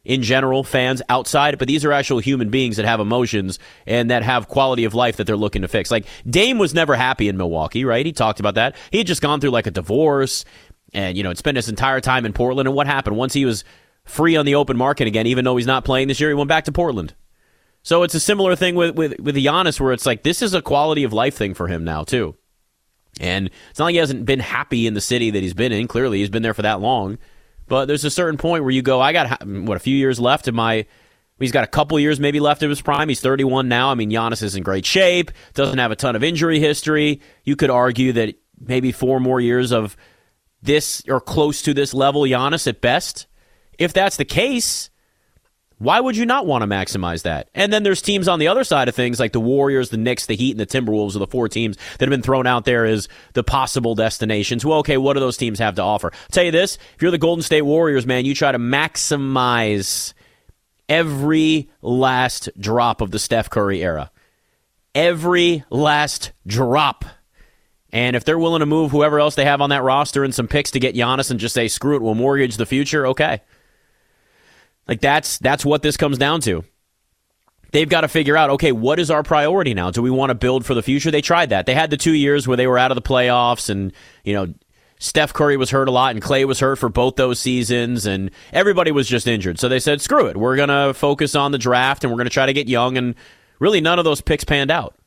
in general, fans outside, but these are actual human beings that have emotions and that have quality of life that they're looking to fix. Like, Dame was never happy in Milwaukee, right? He talked about that. He had just gone through like a divorce and, had spent his entire time in Portland. And what happened? Once he was free on the open market again, even though he's not playing this year, he went back to Portland. So it's a similar thing with Giannis, where it's like this is a quality of life thing for him now, too. And it's not like he hasn't been happy in the city that he's been in. Clearly, he's been there for that long. But there's a certain point where you go, I got, a few years left he's got a couple years maybe left of his prime. He's 31 now. I mean, Giannis is in great shape, doesn't have a ton of injury history. You could argue that maybe 4 more years of this or close to this level Giannis at best. If that's the case, why would you not want to maximize that? And then there's teams on the other side of things like the Warriors, the Knicks, the Heat, and the Timberwolves are the 4 teams that have been thrown out there as the possible destinations. Well, okay, what do those teams have to offer? I'll tell you this, if you're the Golden State Warriors, man, you try to maximize every last drop of the Steph Curry era. Every last drop. And if they're willing to move whoever else they have on that roster and some picks to get Giannis and just say, screw it, we'll mortgage the future, okay. Like, that's what this comes down to. They've got to figure out, okay, what is our priority now? Do we want to build for the future? They tried that. They had the 2 years where they were out of the playoffs, and, Steph Curry was hurt a lot, and Klay was hurt for both those seasons, and everybody was just injured. So they said, screw it. We're going to focus on the draft, and we're going to try to get young, and really none of those picks panned out.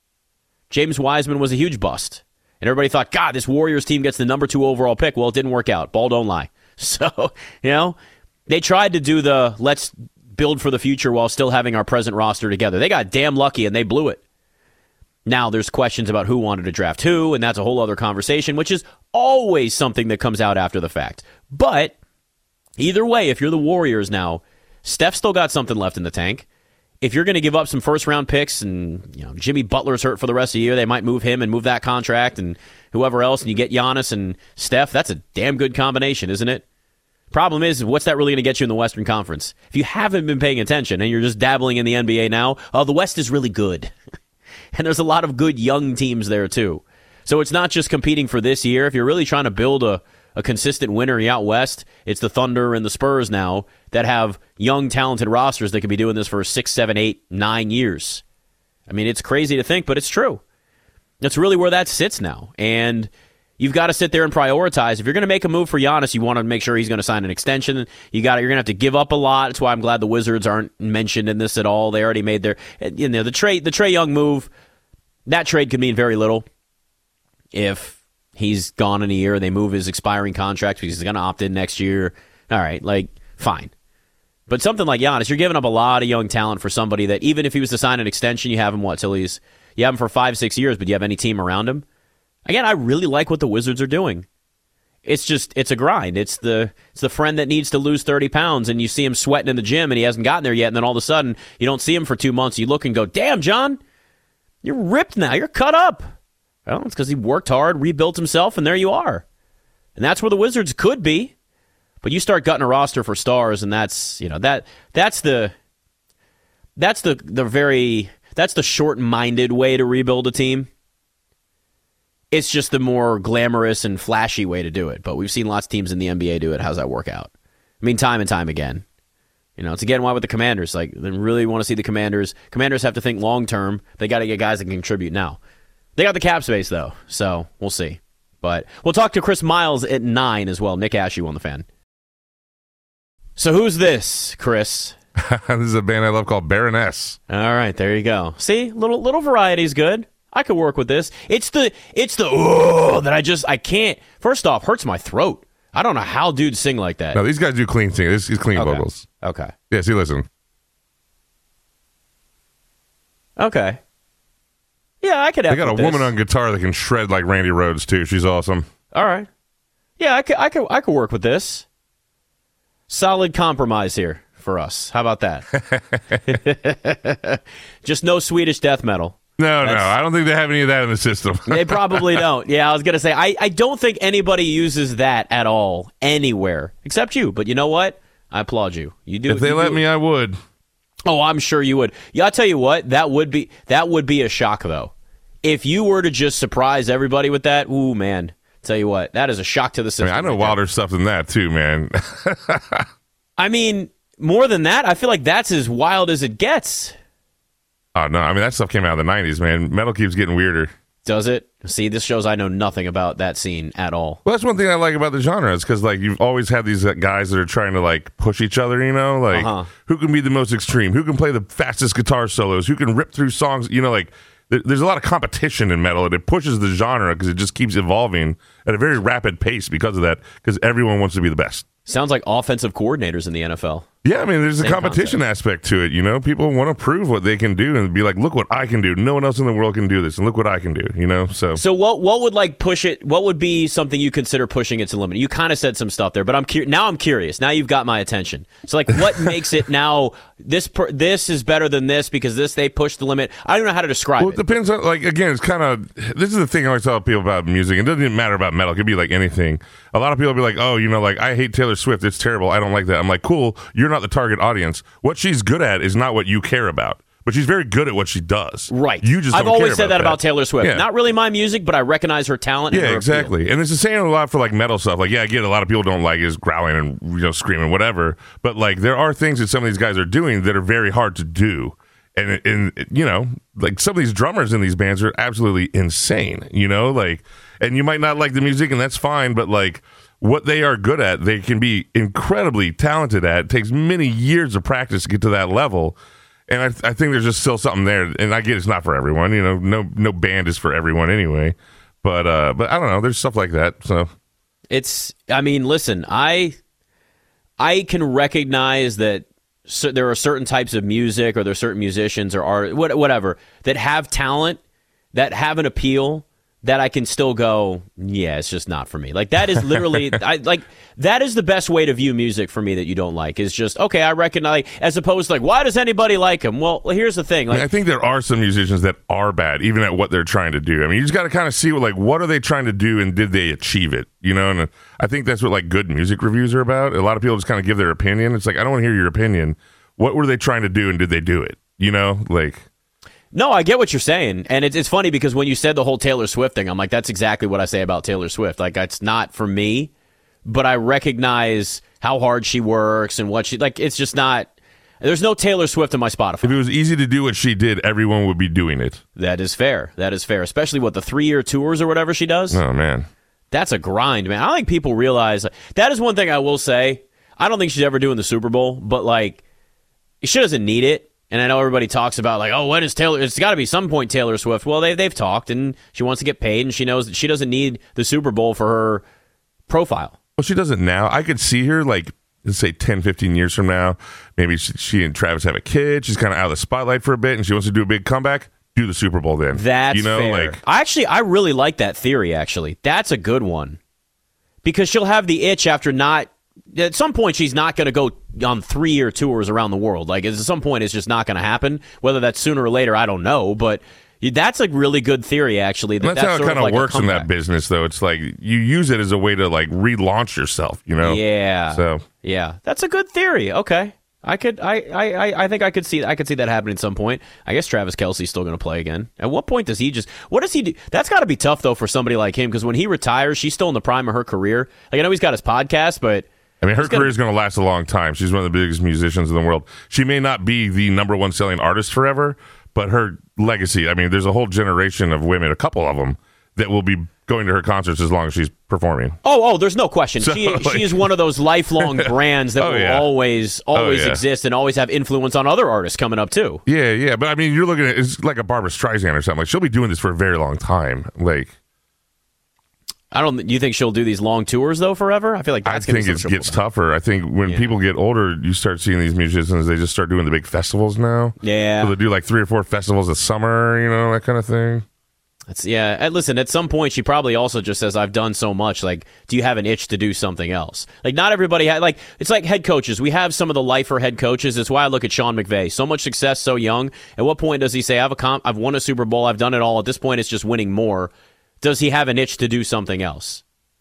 James Wiseman was a huge bust, and everybody thought, God, this Warriors team gets the number 2 overall pick. Well, it didn't work out. Ball don't lie. So, they tried to do the let's build for the future while still having our present roster together. They got damn lucky, and they blew it. Now there's questions about who wanted to draft who, and that's a whole other conversation, which is always something that comes out after the fact. But either way, if you're the Warriors now, Steph's still got something left in the tank. If you're going to give up some first-round picks and Jimmy Butler's hurt for the rest of the year, they might move him and move that contract and whoever else, and you get Giannis and Steph, that's a damn good combination, isn't it? Problem is, what's that really going to get you in the Western Conference? If you haven't been paying attention and you're just dabbling in the NBA now, the West is really good. And there's a lot of good young teams there, too. So it's not just competing for this year. If you're really trying to build a consistent winner out West, it's the Thunder and the Spurs now that have young, talented rosters that could be doing this for 6, 7, 8, 9 years. I mean, it's crazy to think, but it's true. That's really where that sits now. And you've got to sit there and prioritize. If you're going to make a move for Giannis, you want to make sure he's going to sign an extension. You're going to have to give up a lot. That's why I'm glad the Wizards aren't mentioned in this at all. They already made their, the Trae Young move. That trade could mean very little. If he's gone in a year, they move his expiring contract because he's going to opt in next year. All right, fine. But something like Giannis, you're giving up a lot of young talent for somebody that even if he was to sign an extension, you have him you have him for 5-6 years, but do you have any team around him? Again, I really like what the Wizards are doing. It's a grind. It's the friend that needs to lose 30 pounds, and you see him sweating in the gym, and he hasn't gotten there yet, and then all of a sudden, you don't see him for 2 months. You look and go, damn, John, you're ripped now. You're cut up. Well, it's because he worked hard, rebuilt himself, and there you are. And that's where the Wizards could be. But you start gutting a roster for stars, and that's the short-minded way to rebuild a team. It's just the more glamorous and flashy way to do it. But we've seen lots of teams in the NBA do it. How's that work out? I mean, time and time again. It's again why with the Commanders. They really want to see the Commanders. Commanders have to think long-term. They got to get guys that can contribute now. They got the cap space, though, so we'll see. But we'll talk to Chris Miles at 9 as well. Nick Ashew on the Fan. So who's this, Chris? This is a band I love called Baroness. All right, there you go. See, little variety's good. I could work with this. It's the that I can't. First off, hurts my throat. I don't know how dudes sing like that. No, these guys do clean singing. It's clean vocals. Okay. Yeah, see, listen. Okay. Yeah, I could have. They got a woman on guitar that can shred like Randy Rhoads too. She's awesome. All right. Yeah, I could work with this. Solid compromise here for us. How about that? Just no Swedish death metal. No, I don't think they have any of that in the system. They probably don't. Yeah, I was going to say, I don't think anybody uses that at all anywhere except you. But you know what? I applaud you. You do. If they let me, I would. Oh, I'm sure you would. Yeah, I'll tell you what. That would be a shock, though. If you were to just surprise everybody with that, ooh, man. Tell you what, that is a shock to the system. I know wilder stuff than that, too, man. I mean, more than that, I feel like that's as wild as it gets. Oh, no. I mean, that stuff came out in the 90s, man. Metal keeps getting weirder. Does it? See, this shows I know nothing about that scene at all. Well, that's one thing I like about the genre is because, like, you've always had these guys that are trying to, like, push each other, you know? Like, who can be the most extreme? Who can play the fastest guitar solos? Who can rip through songs? You know, like, there's a lot of competition in metal, and it pushes the genre because it just keeps evolving at a very rapid pace because of that, because everyone wants to be the best. Sounds like offensive coordinators in the NFL. Yeah, I mean, there's Same a competition aspect to it, you know? People want to prove what they can do and be like, look what I can do. No one else in the world can do this, and look what I can do, you know? So what would, like, push it? What would be something you consider pushing it to limit? You kind of said some stuff there, but I'm curious. Now you've got my attention. So, like, what makes it now, this is better than this because they push the limit? I don't know how to describe it. Well, it depends on, like, again, it's kind of, this is the thing I always tell people about music. It doesn't even matter about metal. It could be, like, anything. A lot of people will be like, oh, you know, like, I hate Taylor Swift. It's terrible. I don't like that. I'm like, cool. You're not the target audience. What she's good at is not what you care about, but she's very good at what she does. Right. You just I've always said that about Taylor Swift. Yeah. Not really my music, but I recognize her talent. Yeah, and her exactly. appeal. And it's the same a lot for like metal stuff. Like, yeah, I get a lot of people don't like is growling and, you know, screaming, whatever. But like, there are things that some of these guys are doing that are very hard to do. And you know, like some of these drummers in these bands are absolutely insane. You know, like, and you might not like the music, and that's fine. But like, what they are good at, they can be incredibly talented at. It takes many years of practice to get to that level. And I think there's just still something there. And I get it's not for everyone. You know, no band is for everyone anyway. But I don't know. There's stuff like that. So I mean, listen, I can recognize that there are certain types of music, or there are certain musicians or art, whatever, that have talent, that have an appeal, that I can still go, yeah, it's just not for me. Like, that is literally, that is the best way to view music for me that you don't like, is just, okay, I recognize, as opposed to like, why does anybody like him? Well, here's the thing. Like, I think there are some musicians that are bad, even at what they're trying to do. I mean, you just got to kind of see what are they trying to do, and did they achieve it? You know, and I think that's what like good music reviews are about. A lot of people just kind of give their opinion. It's like, I don't want to hear your opinion. What were they trying to do, and did they do it? You know, like. No, I get what you're saying. And it's funny because when you said the whole Taylor Swift thing, I'm like, that's exactly what I say about Taylor Swift. Like, it's not for me, but I recognize how hard she works and what she, like, it's just not, there's no Taylor Swift in my Spotify. If it was easy to do what she did, everyone would be doing it. That is fair. That is fair. Especially the 3-year tours or whatever she does. Oh, man. That's a grind, man. I don't think people realize, that is one thing I will say. I don't think she's ever doing the Super Bowl, but like, she doesn't need it. And I know everybody talks about like, oh, when is Taylor? It's got to be some point Taylor Swift. Well, they've talked, and she wants to get paid, and she knows that she doesn't need the Super Bowl for her profile. Well, she doesn't now. I could see her like, let's say 10, 15 years from now. Maybe she and Travis have a kid. She's kind of out of the spotlight for a bit, and she wants to do a big comeback. Do the Super Bowl then. That's fair. Like, I really like that theory. Actually, that's a good one, because she'll have the itch after not. At some point, she's not going to go on 3-year tours around the world. Like, at some point, it's just not going to happen. Whether that's sooner or later, I don't know. But that's a really good theory, actually. That's how it kind of works in that business, though. It's like you use it as a way to, like, relaunch yourself, you know? Yeah. So yeah, that's a good theory. Okay. I think I could see that happening at some point. I guess Travis Kelce's still going to play again. At what point does he what does he do? That's got to be tough, though, for somebody like him, because when he retires, she's still in the prime of her career. Like, I know he's got his podcast, but I mean, her career is going to last a long time. She's one of the biggest musicians in the world. She may not be the number one selling artist forever, but her legacy, I mean, there's a whole generation of women, a couple of them, that will be going to her concerts as long as she's performing. Oh, there's no question. So, she is one of those lifelong brands that will always exist and always have influence on other artists coming up, too. Yeah. But, I mean, you're looking at it's like a Barbra Streisand or something. Like, she'll be doing this for a very long time. Like, you think she'll do these long tours though forever? I feel like that's going to be it gets tougher. I think when people get older, you start seeing these musicians, they just start doing the big festivals now. Yeah. So they do like 3 or 4 festivals a summer, you know, that kind of thing. Listen, at some point she probably also just says, I've done so much. Like, do you have an itch to do something else? Like, not everybody like, it's like head coaches. We have some of the lifer head coaches. It's why I look at Sean McVay. So much success, so young. At what point does he say, I've won a Super Bowl, I've done it all. At this point, it's just winning more. Does he have an itch to do something else?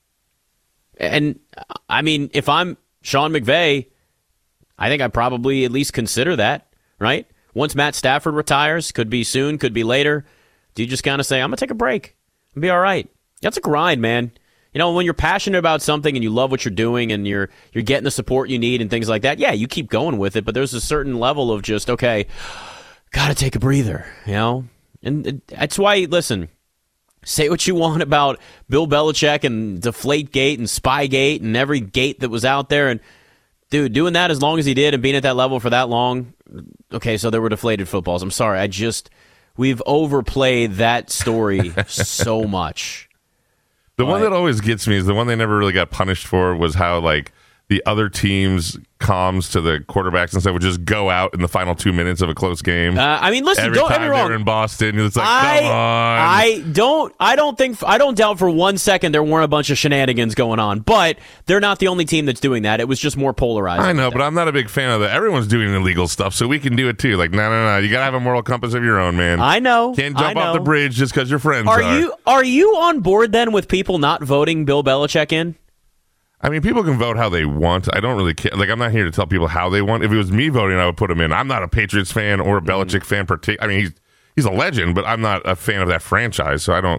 And, I mean, if I'm Sean McVay, I think I'd probably at least consider that, right? Once Matt Stafford retires, could be soon, could be later, do you just kind of say, I'm going to take a break and be all right? That's a grind, man. You know, when you're passionate about something and you love what you're doing and you're getting the support you need and things like that, yeah, you keep going with it. But there's a certain level of just, okay, got to take a breather, you know? And that's why, listen, say what you want about Bill Belichick and Deflategate and Spygate and every gate that was out there. And, dude, doing that as long as he did and being at that level for that long, okay, so there were deflated footballs. I'm sorry. We've overplayed that story so much. The one that always gets me is the one they never really got punished for was how, like, the other team's comms to the quarterbacks and stuff would just go out in the final 2 minutes of a close game. I mean, listen, every don't time get me wrong. they were in Boston, it's like, come on. I don't doubt for 1 second there weren't a bunch of shenanigans going on, but they're not the only team that's doing that. It was just more polarized. I know, but I'm not a big fan of that. Everyone's doing illegal stuff, so we can do it too. Like, no. You got to have a moral compass of your own, man. I know. Can't jump off the bridge just because your friends are. Are you on board then with people not voting Bill Belichick in? I mean, people can vote how they want. I don't really care. Like, I'm not here to tell people how they want. If it was me voting, I would put him in. I'm not a Patriots fan or a Belichick fan. I mean, he's a legend, but I'm not a fan of that franchise. So I don't.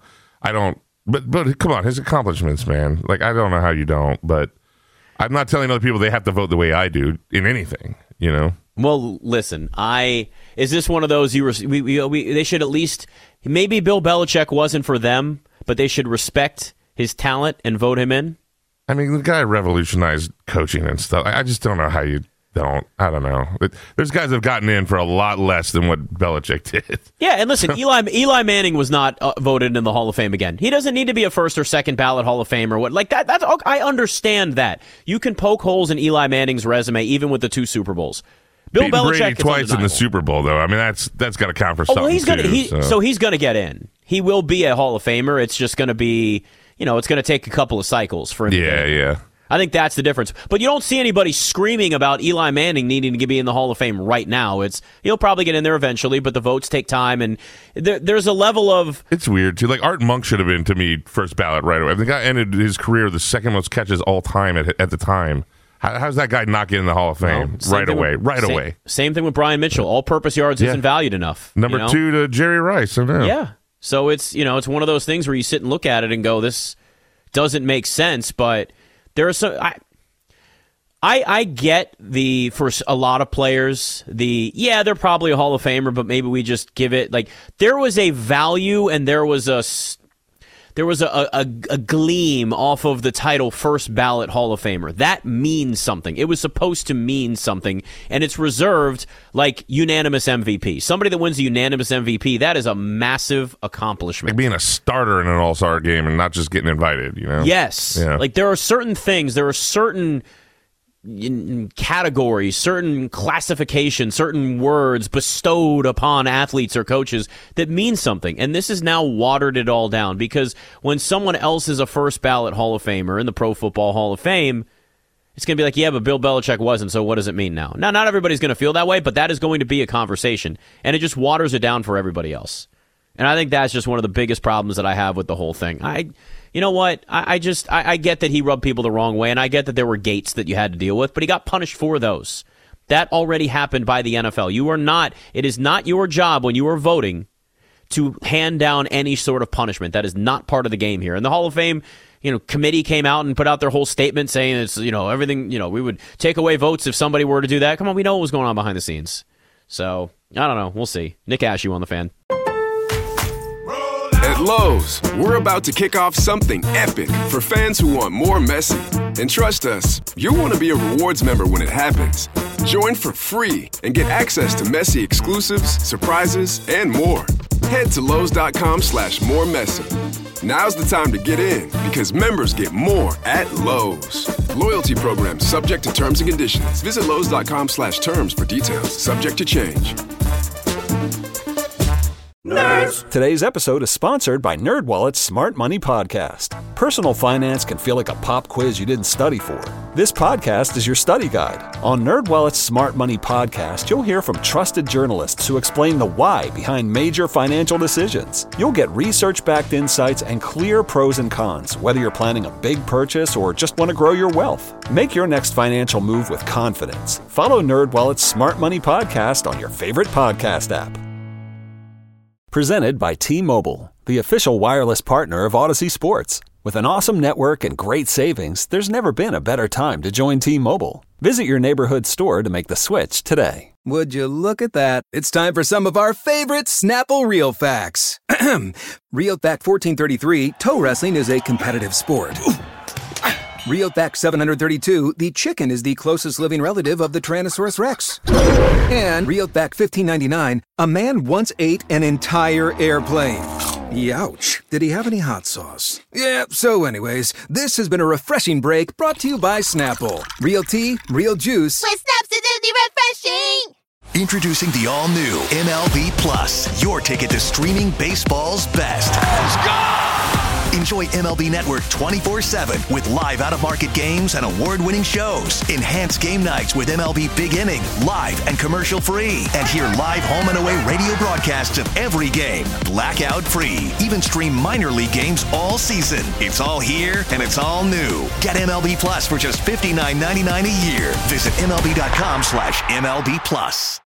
But come on, his accomplishments, man. Like, I don't know how you don't, but I'm not telling other people they have to vote the way I do in anything. You know. Well, listen. Is this one of those they should at least, maybe Bill Belichick wasn't for them, but they should respect his talent and vote him in. I mean, the guy revolutionized coaching and stuff. I just don't know how you don't. I don't know. There's guys that have gotten in for a lot less than what Belichick did. Yeah, and listen, Eli Manning was not voted in the Hall of Fame again. He doesn't need to be a first or second ballot Hall of Fame or what. Like that. That's I understand that. You can poke holes in Eli Manning's resume even with the 2 Super Bowls. Bill Beating Belichick Brady twice in the Super Bowl, though. I mean, that's got to count for something. Well, he's going to get in. He will be a Hall of Famer. It's just going to be. It's going to take a couple of cycles for him. Yeah. I think that's the difference. But you don't see anybody screaming about Eli Manning needing to be in the Hall of Fame right now. He'll probably get in there eventually, but the votes take time, and there's a level of... It's weird, too. Like, Art Monk should have been, to me, first ballot right away. The guy ended his career the second most catches all time at the time. How's that guy not get in the Hall of Fame right away? Same thing with Brian Mitchell. All-purpose yards isn't valued enough. Number 2 to Jerry Rice. I know. Yeah. So it's one of those things where you sit and look at it and go, this doesn't make sense, but there are some... I get for a lot of players, they're probably a Hall of Famer, but maybe we just give it, like, there was a value and there was a gleam off of the title first ballot Hall of Famer. That means something. It was supposed to mean something, and it's reserved like unanimous MVP. Somebody that wins a unanimous MVP, that is a massive accomplishment. Like being a starter in an all-star game and not just getting invited, you know? Yes. Yeah. Like there are certain things, there are certain categories, certain classifications, certain words bestowed upon athletes or coaches that mean something. And this has now watered it all down, because when someone else is a first ballot Hall of Famer in the Pro Football Hall of Fame, it's going to be like, yeah, but Bill Belichick wasn't, so what does it mean now? Now, not everybody's going to feel that way, but that is going to be a conversation, and it just waters it down for everybody else. And I think that's just one of the biggest problems that I have with the whole thing. You know what? I get that he rubbed people the wrong way, and I get that there were gates that you had to deal with, but he got punished for those. That already happened by the NFL. It is not your job when you are voting to hand down any sort of punishment. That is not part of the game here. And the Hall of Fame, committee came out and put out their whole statement saying it's, everything, we would take away votes if somebody were to do that. Come on, we know what was going on behind the scenes. So, I don't know. We'll see. Nick Ashew on The Fan. At Lowe's, we're about to kick off something epic for fans who want more Messi. And trust us, you'll want to be a rewards member when it happens. Join for free and get access to Messi exclusives, surprises, and more. Head to Lowe's.com/moremessy. Now's the time to get in, because members get more at Lowe's. Loyalty program subject to terms and conditions. Visit Lowe's.com/terms for details. Subject to change. Nerds! Today's episode is sponsored by NerdWallet's Smart Money Podcast. Personal finance can feel like a pop quiz you didn't study for. This podcast is your study guide. On NerdWallet's Smart Money Podcast, you'll hear from trusted journalists who explain the why behind major financial decisions. You'll get research-backed insights and clear pros and cons, whether you're planning a big purchase or just want to grow your wealth. Make your next financial move with confidence. Follow NerdWallet's Smart Money Podcast on your favorite podcast app. Presented by T-Mobile, the official wireless partner of Odyssey Sports. With an awesome network and great savings, there's never been a better time to join T-Mobile. Visit your neighborhood store to make the switch today. Would you look at that? It's time for some of our favorite Snapple Real Facts. Real Fact 1433, toe wrestling is a competitive sport. Real Fact 732, the chicken is the closest living relative of the Tyrannosaurus Rex. And Real Fact 1599, a man once ate an entire airplane. Youch. Did he have any hot sauce? Yeah, so anyways, this has been a refreshing break brought to you by Snapple. Real tea, real juice. With Snaps, it's refreshing! Introducing the all-new MLB Plus, your ticket to streaming baseball's best. Let's go! Enjoy MLB Network 24/7 with live out-of-market games and award-winning shows. Enhance game nights with MLB Big Inning, live and commercial-free. And hear live home and away radio broadcasts of every game, blackout-free. Even stream minor league games all season. It's all here and it's all new. Get MLB Plus for just $59.99 a year. Visit MLB.com/MLB Plus.